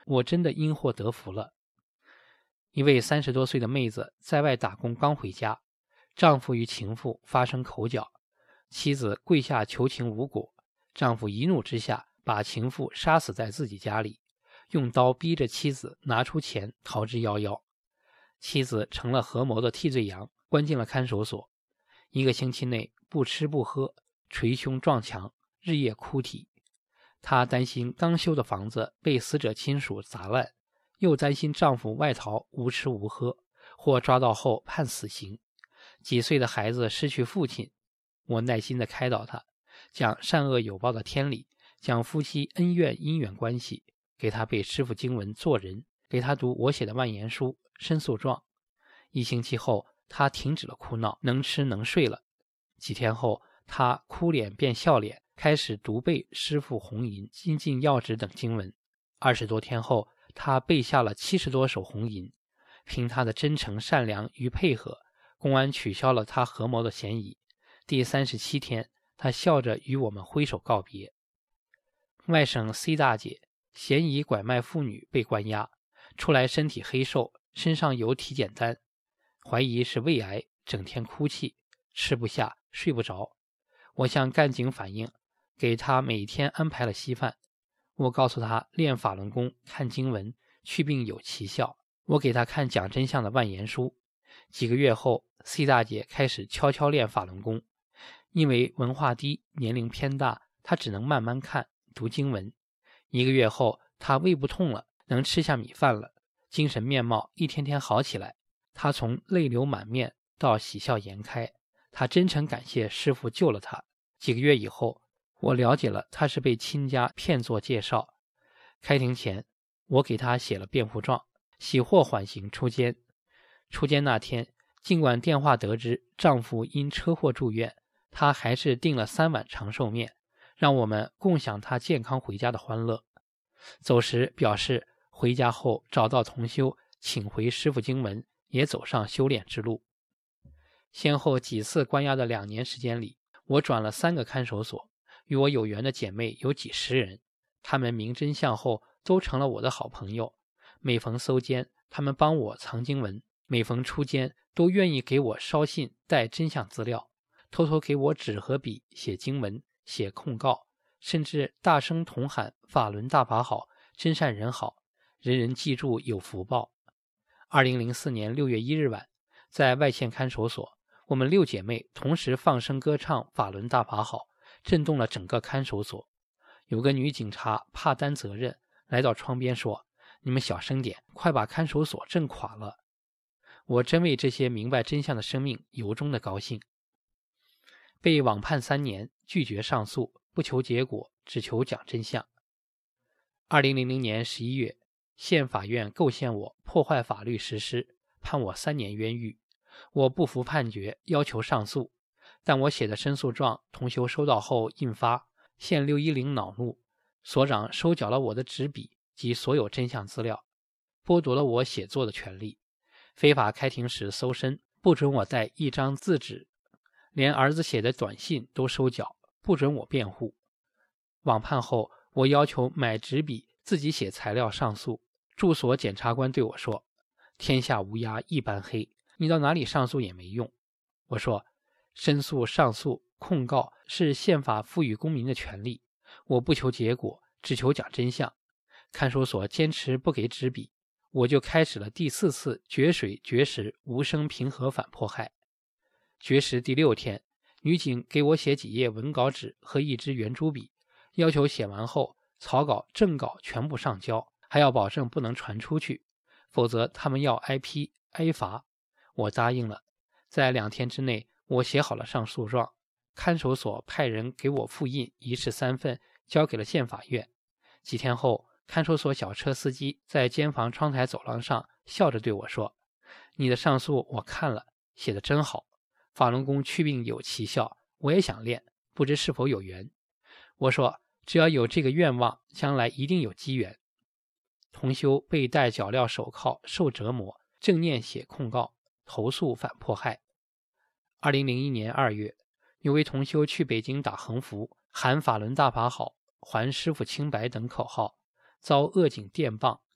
我真的因祸得福了。一位30多岁的妹子在外打工刚回家，丈夫与情妇发生口角，妻子跪下求情无果，丈夫一怒之下把情妇杀死在自己家里，用刀逼着妻子拿出钱逃之夭夭。妻子成了合谋的替罪羊，关进了看守所。1个星期内不吃不喝，捶胸撞墙，日夜哭啼。她担心刚修的房子被死者亲属砸烂，又担心丈夫外逃无吃无喝，或抓到后判死刑。几岁的孩子失去父亲，我耐心地开导她，讲善恶有报的天理，讲夫妻恩怨因缘关系，给她背师父经文做人，给她读我写的万言书申诉状。1星期后，她停止了哭闹，能吃能睡了。几天后，她哭脸变笑脸，开始读背师父弘淫、精进要旨等经文。20多天后，她背下了70多首弘淫。凭她的真诚善良与配合，公安取消了她合谋的嫌疑。第37天，她笑着与我们挥手告别。外省 C 大姐嫌疑拐卖妇女被关押，出来身体黑瘦，身上有体检单，怀疑是胃癌，整天哭泣，吃不下睡不着。我向干警反映，给她每天安排了稀饭。我告诉她练法轮功看经文祛病有奇效，我给她看讲真相的万言书。几个月后， C 大姐开始悄悄练法轮功。因为文化低，年龄偏大，她只能慢慢看读经文。1个月后，她胃不痛了，能吃下米饭了，精神面貌一天天好起来。她从泪流满面到喜笑颜开，她真诚感谢师父救了她。几个月以后，我了解了她是被亲家骗做介绍。开庭前，我给她写了辩护状，喜获缓刑出监。出监那天，尽管电话得知丈夫因车祸住院，她还是订了3碗长寿面，让我们共享她健康回家的欢乐。走时表示回家后找到同修，请回师父经文，也走上修炼之路。先后几次关押的2年时间里，我转了3个看守所，与我有缘的姐妹有几十人，她们明真相后都成了我的好朋友。每逢搜监，她们帮我藏经文，每逢出监都愿意给我捎信带真相资料，偷偷给我纸和笔写经文写控告，甚至大声同喊法轮大法好，真善人好，人人记住有福报。2004年6月1日晚，在外县看守所，我们6姐妹同时放声歌唱法轮大法好，震动了整个看守所。有个女警察怕担责任，来到窗边说：“你们小声点，快把看守所震垮了。”我真为这些明白真相的生命由衷的高兴。被网判3年，拒绝上诉，不求结果，只求讲真相。2000年11月，县法院构陷我破坏法律实施，判我3年冤狱。我不服判决，要求上诉，但我写的申诉状同修收到后印发，县610恼怒，所长收缴了我的纸笔及所有真相资料，剥夺了我写作的权利，非法开庭时搜身，不准我带1张字纸，连儿子写的短信都收缴，不准我辩护。网判后，我要求买纸笔自己写材料上诉。住所检察官对我说：“天下无鸦一般黑，你到哪里上诉也没用。”我说：“申诉、上诉、控告是宪法赋予公民的权利，我不求结果，只求讲真相。”看守所坚持不给纸笔，我就开始了第4次决水绝食无声平和反迫害。绝食第6天，女警给我写几页文稿纸和1支圆珠笔，要求写完后草稿正稿全部上交，还要保证不能传出去，否则他们要挨批挨罚。我答应了。在2天之内，我写好了上诉状，看守所派人给我复印1式3份，交给了县法院。几天后，看守所小车司机在监房窗台走廊上笑着对我说：“你的上诉我看了，写得真好，法轮功祛病有奇效，我也想练，不知是否有缘。”我说：“只要有这个愿望，将来一定有机缘。”同修被戴脚镣手铐受折磨，正念写控告投诉反迫害。2001年2月，有位同修去北京打横幅，喊法轮大法好，还师父清白等口号，遭恶警电棒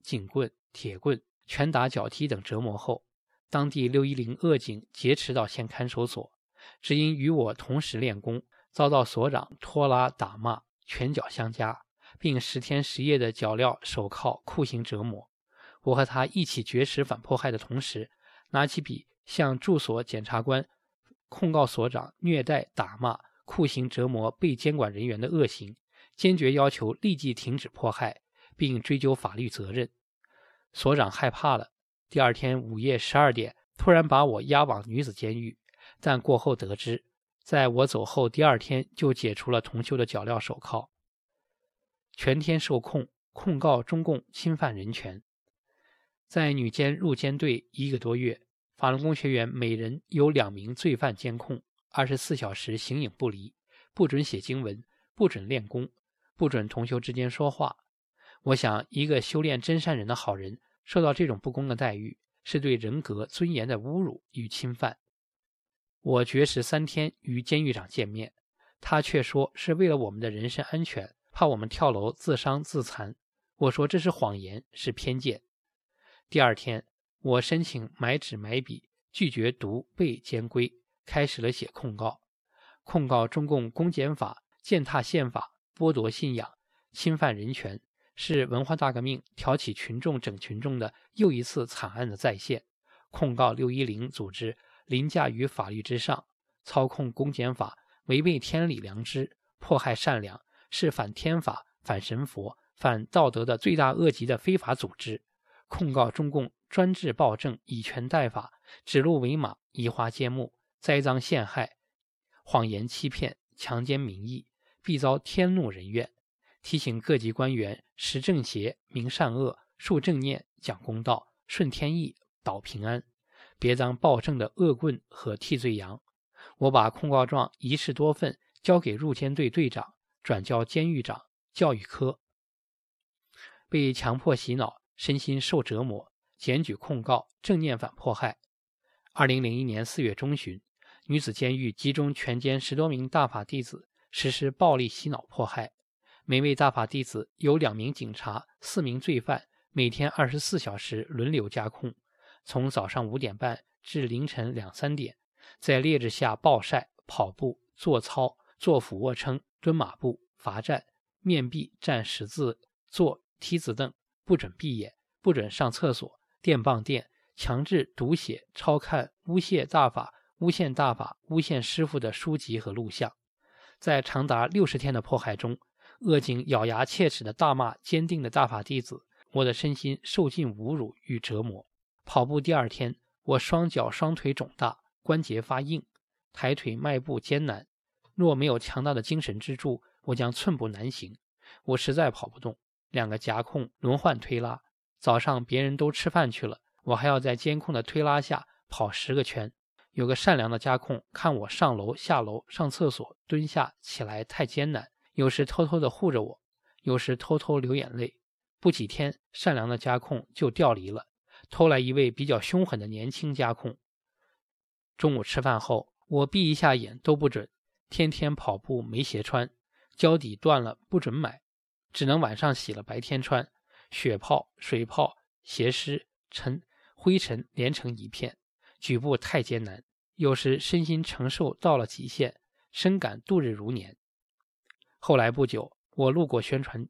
警棍、铁棍、拳打脚踢等折磨后，当地610恶警劫持到县看守所，只因与我同时练功，遭到所长拖拉打骂，拳脚相加，并10天10夜的脚镣、手铐、酷刑折磨。我和他一起绝食反迫害的同时，拿起笔向住所检察官控告所长虐待、打骂、酷刑折磨被监管人员的恶行，坚决要求立即停止迫害，并追究法律责任。所长害怕了，第二天午夜12点突然把我押往女子监狱，但过后得知，在我走后第二天就解除了同修的脚镣手铐。全天受控，控告中共侵犯人权。在女监入监队1个多月，法轮功学员每人有2名罪犯监控，24小时形影不离，不准写经文，不准练功，不准同修之间说话。我想，一个修炼真善人的好人受到这种不公的待遇，是对人格尊严的侮辱与侵犯。我绝食3天与监狱长见面，他却说是为了我们的人身安全，怕我们跳楼自伤自残。我说这是谎言，是偏见。第二天，我申请买纸买笔，拒绝读背监规，开始了写控告。控告中共公检法践踏宪法、剥夺信仰、侵犯人权，是文化大革命挑起群众整群众的又一次惨案的再现。控告610组织凌驾于法律之上，操控公检法，违背天理良知，迫害善良，是反天法、反神佛、反道德的罪大恶极的非法组织。控告中共专制暴政，以权代法，指鹿为马，移花接木，栽赃陷害，谎言欺骗，强奸民意，必遭天怒人怨。提醒各级官员识正邪，明善恶，树正念，讲公道，顺天意，保平安，别当暴政的恶棍和替罪羊。我把控告状一式多份交给入监队队长，转交监狱长、教育科。被强迫洗脑，身心受折磨，检举控告，正念反迫害。2001年4月中旬，女子监狱集中全监10多名大法弟子，实施暴力洗脑迫害。每位大法弟子有2名警察、4名罪犯，每天24小时轮流加控，从早上5点半至凌晨2、3点，在烈日下暴晒、跑步、做操、做俯卧撑、蹲马步、罚站、面壁、站十字、坐梯子凳，不准闭眼，不准上厕所，电棒电，强制读写、抄看诬陷大法、诬陷大法、诬陷师父的书籍和录像。在长达60天的迫害中，恶警咬牙切齿地大骂坚定的大法弟子，我的身心受尽侮辱与折磨。跑步第2天，我双脚双腿肿大，关节发硬，抬腿迈步艰难，若没有强大的精神支柱，我将寸步难行。我实在跑不动，2个夹控轮换推拉，早上别人都吃饭去了，我还要在监控的推拉下跑10个圈。有个善良的家控看我上楼下楼、上厕所、蹲下起来太艰难，有时偷偷地护着我，有时偷偷流眼泪。不几天，善良的家控就调离了，偷来一位比较凶狠的年轻家控。中午吃饭后，我闭一下眼都不准，天天跑步没鞋穿，胶底断了不准买，只能晚上洗了白天穿，血泡、水泡、鞋湿、灰尘连成一片，举步太艰难，有时身心承受到了极限，深感度日如年。后来不久，我路过宣传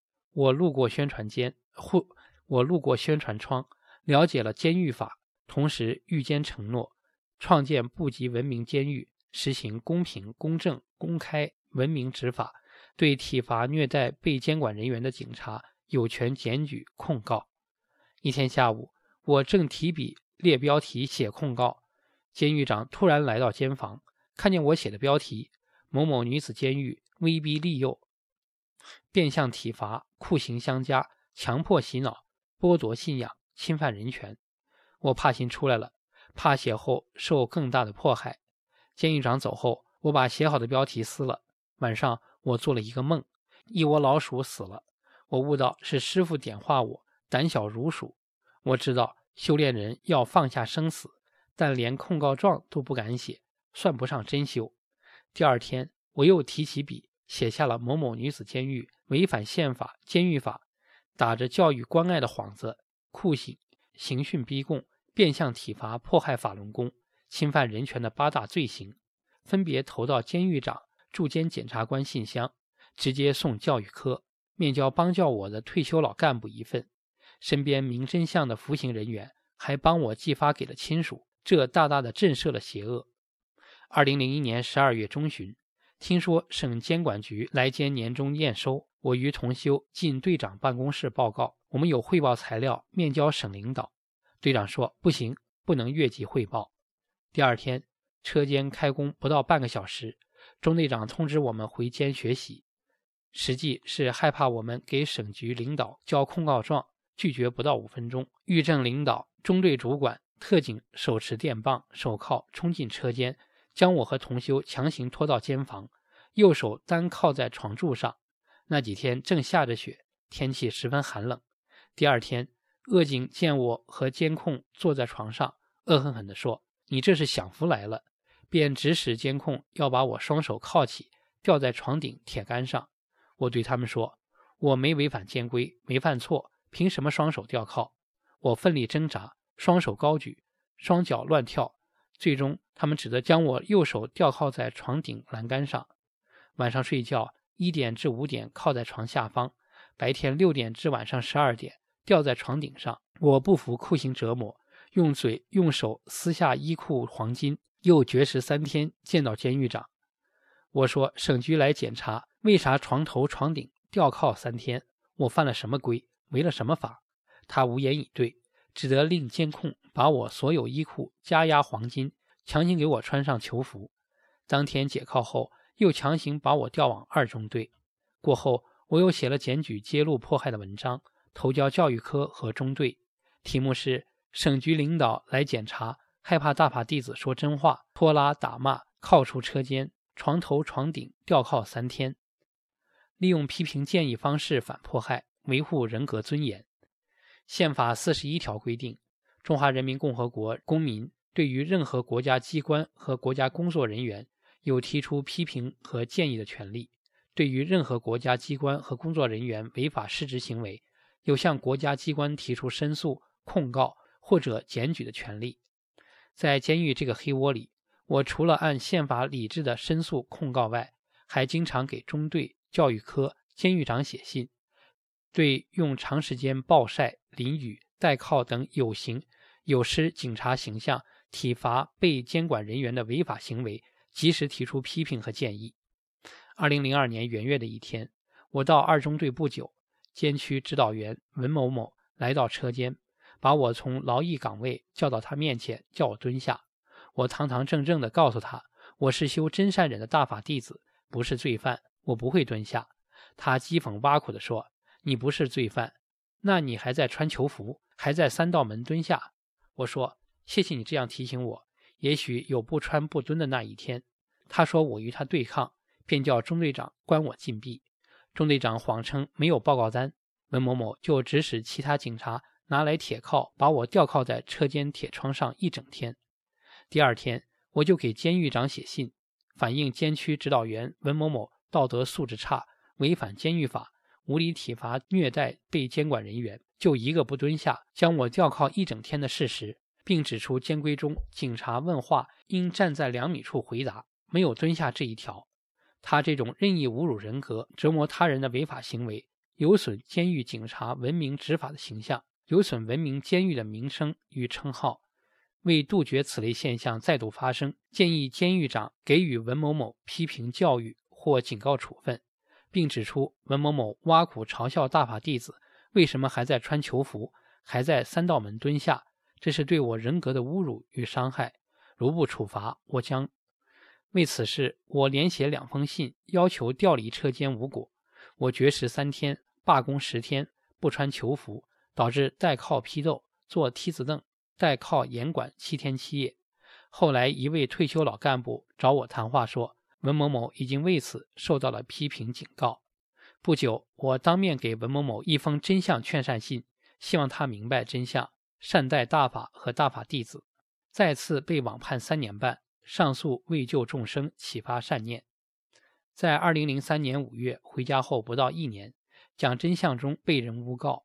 窗，了解了监狱法，同时预监承诺创建部级文明监狱，实行公平、公正、公开、文明执法，对体罚虐待被监管人员的警察有权检举控告。一天下午，我正提笔列标题写控告，监狱长突然来到监房，看见我写的标题某某女子监狱威逼利诱、变相体罚、酷刑相加、强迫洗脑、剥夺信仰、侵犯人权。我怕心出来了，怕写后受更大的迫害。监狱长走后，我把写好的标题撕了。晚上我做了一个梦，一窝老鼠死了，我悟到是师父点化我，胆小如鼠。我知道修炼人要放下生死，但连控告状都不敢写，算不上真修。第2天，我又提起笔写下了某某女子监狱违反宪法、监狱法， 打着教育关爱的幌子，酷刑、刑讯逼供、变相体罚迫害法轮功、侵犯人权的8大罪行，分别投到监狱长、驻监检察官信箱，直接送教育科，面交帮教我的退休老干部一份，身边明真相的服刑人员还帮我寄发给了亲属，这大大的震慑了邪恶。2001年12月中旬，听说省监管局来监年终验收，我与同修进队长办公室报告，我们有汇报材料面交省领导。队长说不行，不能越级汇报。第二天车间开工不到半个小时，中队长通知我们回监学习，实际是害怕我们给省局领导交控告状，拒绝不到5分钟，狱政领导、中队主管、特警手持电棒、手铐冲进车间，将我和同修强行拖到监房，右手单靠在床柱上。那几天正下着雪，天气十分寒冷。第二天，恶警见我和监控坐在床上，恶狠狠地说：“你这是享福来了。”便指使监控要把我双手铐起，吊在床顶铁杆上。我对他们说：“我没违反监规，没犯错，凭什么双手吊铐？”我奋力挣扎，双手高举，双脚乱跳，最终他们只得将我右手吊铐在床顶栏杆上。晚上睡觉1点至5点靠在床下方，白天6点至晚上12点吊在床顶上。我不服酷刑折磨，用嘴用手撕下衣裤黄巾，又绝食3天，见到监狱长。我说省局来检查，为啥床头床顶吊铐3天？我犯了什么规，违了什么法？他无言以对，只得令监控把我所有衣裤加压黄巾，强行给我穿上囚服。当天解铐后，又强行把我调往2中队。过后，我又写了检举揭露迫害的文章，投交教育科和中队，题目是省局领导来检查，害怕大法弟子说真话，拖拉打骂，铐出车间，床头床顶吊铐3天。利用批评建议方式反迫害，维护人格尊严。宪法41条规定，中华人民共和国公民对于任何国家机关和国家工作人员有提出批评和建议的权利，对于任何国家机关和工作人员违法失职行为，有向国家机关提出申诉、控告或者检举的权利。在监狱这个黑窝里，我除了按宪法理智的申诉控告外，还经常给中队、教育科、监狱长写信，对用长时间暴晒、淋雨、戴铐等有形有失警察形象、体罚被监管人员的违法行为及时提出批评和建议。2002年元月的一天，我到2中队不久，监区指导员文某某来到车间，把我从劳役岗位叫到他面前，叫我蹲下。我堂堂正正地告诉他，我是修真善忍的大法弟子，不是罪犯，我不会蹲下。他讥讽挖苦地说：“你不是罪犯，那你还在穿囚服，还在3道门蹲下。”我说：“谢谢你这样提醒我，也许有不穿不蹲的那一天。”他说我与他对抗，便叫中队长关我禁闭。中队长谎称没有报告单，文某某就指使其他警察拿来铁铐，把我吊铐在车间铁窗上1整天。第二天，我就给监狱长写信，反映监区指导员文某某道德素质差，违反监狱法，无理体罚虐待被监管人员，就一个不蹲下，将我吊铐1整天的事实，并指出监规中警察问话应站在2米处回答，没有蹲下这一条。他这种任意侮辱人格、折磨他人的违法行为，有损监狱警察文明执法的形象，有损文明监狱的名声与称号。为杜绝此类现象再度发生，建议监狱长给予文某某批评教育或警告处分，并指出文某某挖苦嘲笑大法弟子为什么还在穿囚服，还在3道门蹲下，这是对我人格的侮辱与伤害，如不处罚，我将。为此事，我连写2封信，要求调离车间无果。我绝食3天，罢工10天，不穿囚服，导致带铐批斗，坐梯子凳，带铐严管7天7夜。后来一位退休老干部找我谈话说，文某某已经为此受到了批评警告。不久，我当面给文某某一封真相劝善信，希望他明白真相，善待大法和大法弟子。再次被网判3年半，上诉为救众生，启发善念。在2003年5月回家后不到1年，讲真相中被人诬告，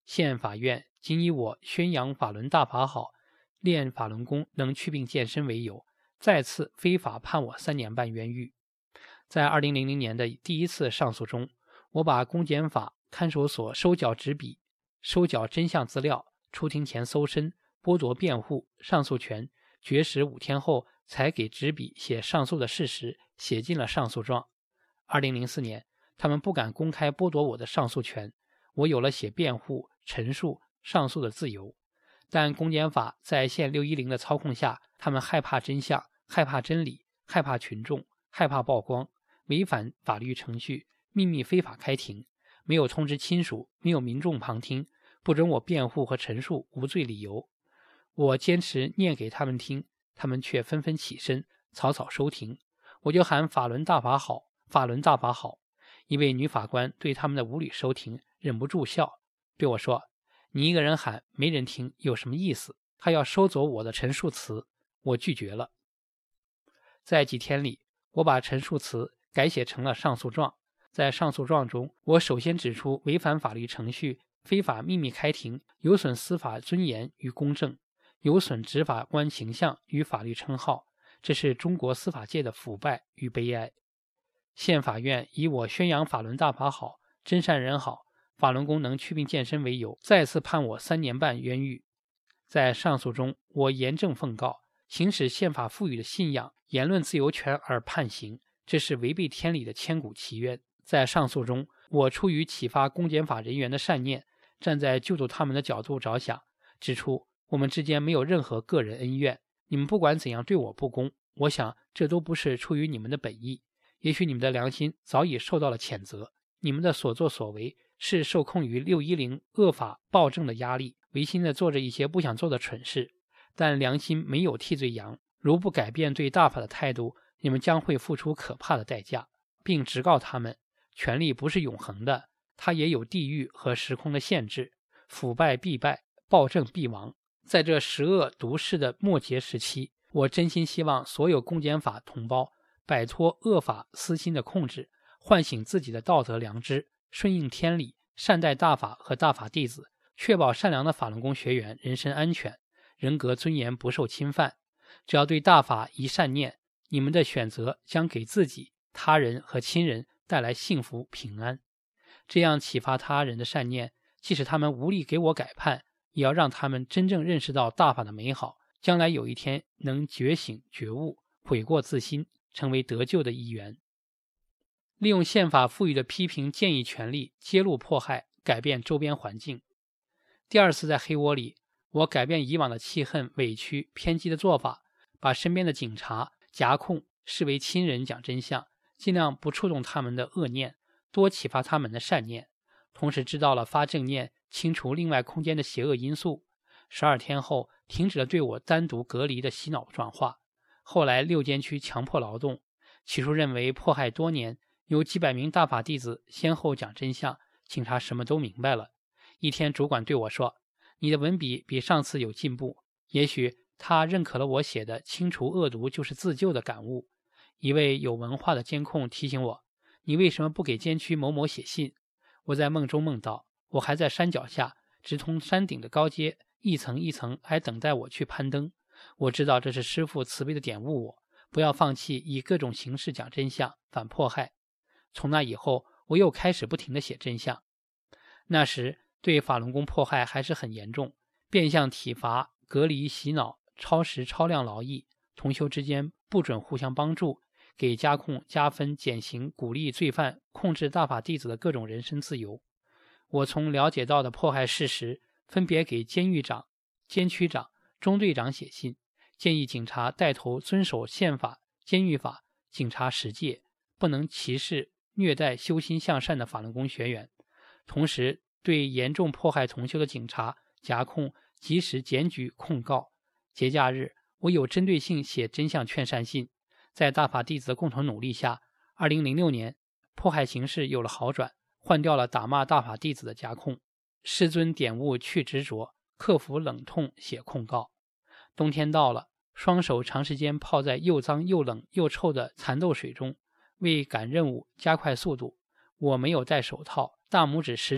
县法院仅以我宣扬法轮大法好，练法轮功能祛病健身为由，再次非法判我3年半冤狱。在2000年的第一次上诉中，我把公检法看守所收缴纸笔、收缴真相资料、出庭前搜身、剥夺辩护、上诉权、绝食5天后才给纸笔写上诉的事实写进了上诉状。2004年，他们不敢公开剥夺我的上诉权，我有了写辩护、陈述、上诉的自由。但公检法在县610的操控下，他们害怕真相，害怕真理，害怕群众，害怕曝光，违反法律程序，秘密非法开庭，没有通知亲属，没有民众旁听，不准我辩护和陈述无罪理由。我坚持念给他们听，他们却纷纷起身，草草收庭。我就喊法轮大法好，法轮大法好。一位女法官对他们的无理收庭忍不住笑，对我说：“你一个人喊没人听有什么意思？”还要收走我的陈述词，我拒绝了。在几天里，我把陈述词改写成了上诉状。在上诉状中，我首先指出违反法律程序、非法秘密开庭，有损司法尊严与公正，有损执法官形象与法律称号，这是中国司法界的腐败与悲哀。县法院以我宣扬法轮大法好、真善人好、法轮功能祛病健身为由，再次判我3年半冤狱。在上诉中，我严正奉告，行使宪法赋予的信仰、言论自由权而判刑，这是违背天理的千古奇冤。在上诉中，我出于启发公检法人员的善念，站在救助他们的角度着想，指出我们之间没有任何个人恩怨，你们不管怎样对我不公，我想这都不是出于你们的本意，也许你们的良心早已受到了谴责，你们的所作所为是受控于610恶法暴政的压力，违心的做着一些不想做的蠢事，但良心没有替罪羊，如不改变对大法的态度，你们将会付出可怕的代价，并直告他们，权力不是永恒的，它也有地域和时空的限制，腐败必败，暴政必亡。在这十恶毒世的末节时期，我真心希望所有公检法同胞摆脱恶法私心的控制，唤醒自己的道德良知，顺应天理，善待大法和大法弟子，确保善良的法轮功学员人身安全，人格尊严不受侵犯。只要对大法一善念，你们的选择将给自己、他人和亲人带来幸福平安。这样启发他人的善念，即使他们无力给我改判，也要让他们真正认识到大法的美好，将来有一天能觉醒觉悟，悔过自新，成为得救的一员。利用宪法赋予的批评建议权利，揭露迫害，改变周边环境。第二次在黑窝里，我改变以往的气恨、委屈、偏激的做法，把身边的警察、夹控视为亲人，讲真相，尽量不触动他们的恶念，多启发他们的善念，同时知道了发正念，清除另外空间的邪恶因素。12天后，停止了对我单独隔离的洗脑转化。后来6监区强迫劳动，起初认为迫害多年，有几百名大法弟子先后讲真相，警察什么都明白了。一天，主管对我说：“你的文笔比上次有进步。”也许他认可了我写的清除恶毒就是自救的感悟。一位有文化的监控提醒我：“你为什么不给监区某某写信？”我在梦中梦到，我还在山脚下，直通山顶的高阶，一层一层还等待我去攀登。我知道这是师父慈悲的点悟我，不要放弃以各种形式讲真相，反迫害。从那以后，我又开始不停地写真相。那时对法轮功迫害还是很严重，变相体罚、隔离、洗脑、超时超量劳役，同修之间不准互相帮助，给加控、加分、减刑，鼓励罪犯，控制大法弟子的各种人身自由。我从了解到的迫害事实，分别给监狱长、监区长、中队长写信，建议警察带头遵守宪法、监狱法、警察实诫，不能歧视、虐待修心向善的法轮功学员。同时，对严重迫害同修的警察、夹控及时检举控告。节假日，我有针对性写真相劝善信。在大法弟子的共同努力下，2006年迫害形势有了好转，换掉了打骂大法弟子的夹控。师尊点悟去执着，克服冷痛写控告。冬天到了，双手长时间泡在又脏又冷又臭的蚕豆水中，为赶任务加快速度，我没有戴手套，大拇指、食指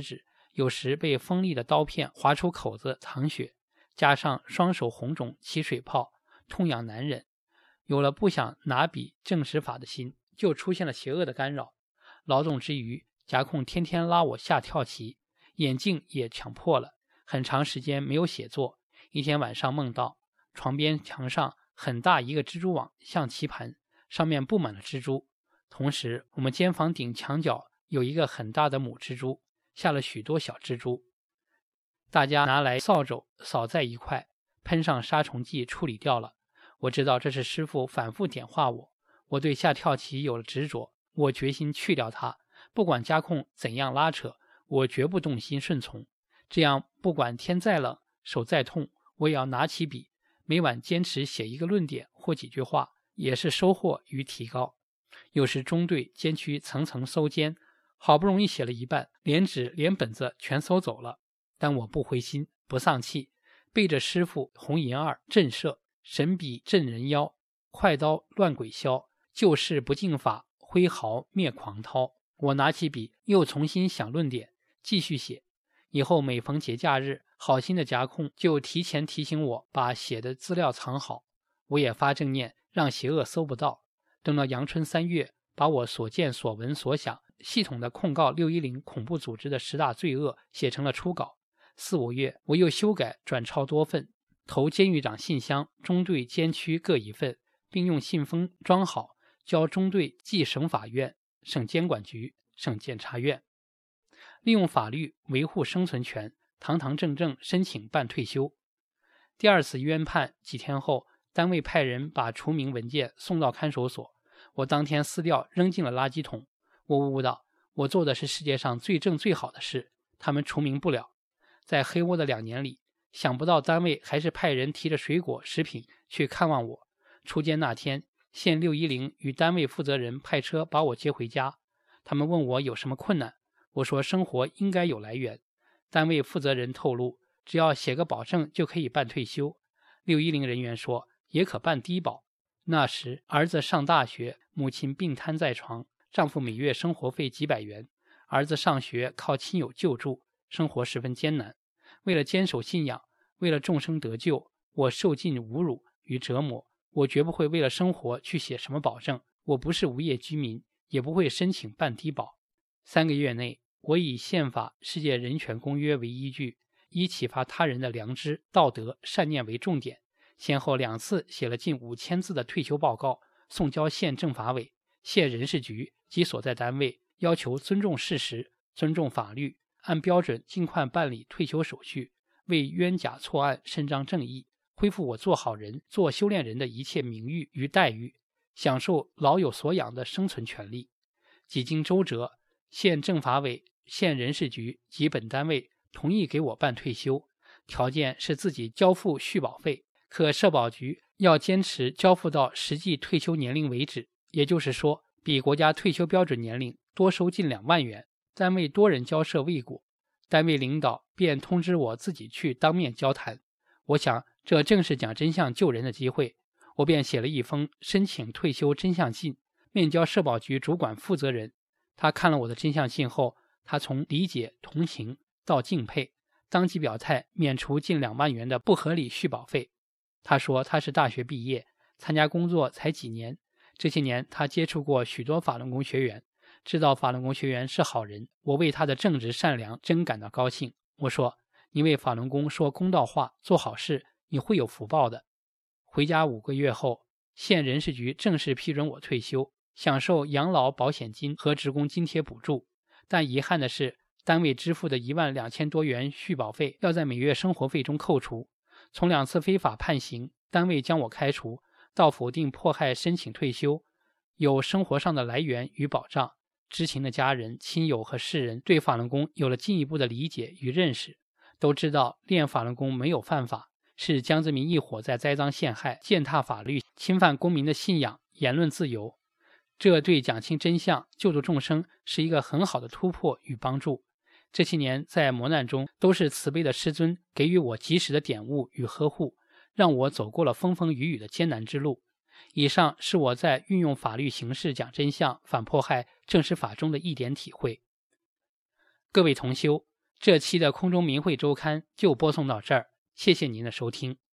有时被锋利的刀片划出口子淌血，加上双手红肿起水泡，痛痒难忍。有了不想拿笔正史法的心，就出现了邪恶的干扰。劳动之余，夹控天天拉我下跳棋，眼镜也抢破了，很长时间没有写作。一天晚上梦到床边墙上很大一个蜘蛛网，像棋盘，上面布满了蜘蛛。同时我们间房顶墙角有一个很大的母蜘蛛，下了许多小蜘蛛。大家拿来扫帚扫在一块，喷上杀虫剂处理掉了。我知道这是师父反复点化我，我对下跳棋有了执着，我决心去掉它，不管家控怎样拉扯，我绝不动心顺从。这样不管天再冷，手再痛，我也要拿起笔，每晚坚持写一个论点或几句话，也是收获与提高。有时中队监区层层搜监，好不容易写了一半，连纸连本子全搜走了，但我不灰心不丧气，背着师父红银二震慑，神笔震人妖，快刀乱鬼消，旧事不敬法，挥毫灭狂涛。我拿起笔又重新想论点，继续写。以后每逢节假日，好心的夹控就提前提醒我把写的资料藏好，我也发正念，让邪恶搜不到。等到阳春3月，把我所见所闻所想系统的控告610恐怖组织的10大罪恶写成了初稿。4、5月，我又修改转抄多份，投监狱长信箱，中队监区各一份，并用信封装好，交中队寄省法院、省监管局、省检察院。利用法律维护生存权，堂堂正正申请办退休。第二次冤判几天后，单位派人把除名文件送到看守所，我当天撕掉扔进了垃圾桶。我悟到，我做的是世界上最正最好的事，他们除名不了。在黑窝的2年里，想不到单位还是派人提着水果食品去看望我。出监那天，县610与单位负责人派车把我接回家，他们问我有什么困难，我说生活应该有来源。单位负责人透露，只要写个保证就可以办退休。610人员说也可办低保。那时儿子上大学，母亲病瘫在床，丈夫每月生活费几百元，儿子上学靠亲友救助，生活十分艰难。为了坚守信仰，为了众生得救，我受尽侮辱与折磨。我绝不会为了生活去写什么保证，我不是无业居民，也不会申请办低保。3个月内，我以宪法、世界人权公约为依据，以启发他人的良知、道德、善念为重点，先后2次写了近5000字的退休报告，送交县政法委、县人事局及所在单位，要求尊重事实、尊重法律，按标准尽快办理退休手续，为冤假错案伸张正义，恢复我做好人、做修炼人的一切名誉与待遇，享受老有所养的生存权利。几经周折，县政法委、县人事局及本单位同意给我办退休，条件是自己交付续保费，可社保局要坚持交付到实际退休年龄为止，也就是说，比国家退休标准年龄多收近2万元。单位多人交涉未果，单位领导便通知我自己去当面交谈。我想这正是讲真相救人的机会，我便写了一封申请退休真相信，面交社保局主管负责人。他看了我的真相信后，他从理解同情到敬佩，当即表态免除近2万元的不合理续保费。他说他是大学毕业，参加工作才几年，这些年他接触过许多法轮功学员，知道法轮功学员是好人，我为他的正直善良真感到高兴。我说，你为法轮功说公道话，做好事，你会有福报的。回家5个月后，县人事局正式批准我退休，享受养老保险金和职工津贴补助。但遗憾的是，单位支付的12000多元续保费要在每月生活费中扣除。从2次非法判刑，单位将我开除，到否定迫害申请退休，有生活上的来源与保障。知情的家人、亲友和世人对法轮功有了进一步的理解与认识，都知道练法轮功没有犯法，是江泽民一伙在栽赃陷害、践踏法律、侵犯公民的信仰、言论自由。这对讲清真相、救度众生是一个很好的突破与帮助。这些年在磨难中，都是慈悲的师尊给予我及时的点悟与呵护，让我走过了风风雨雨的艰难之路。以上是我在运用法律形式讲真相、反迫害、正视法中的一点体会。各位同修， 这期的空中明慧周刊就播送到这儿，谢谢您的收听。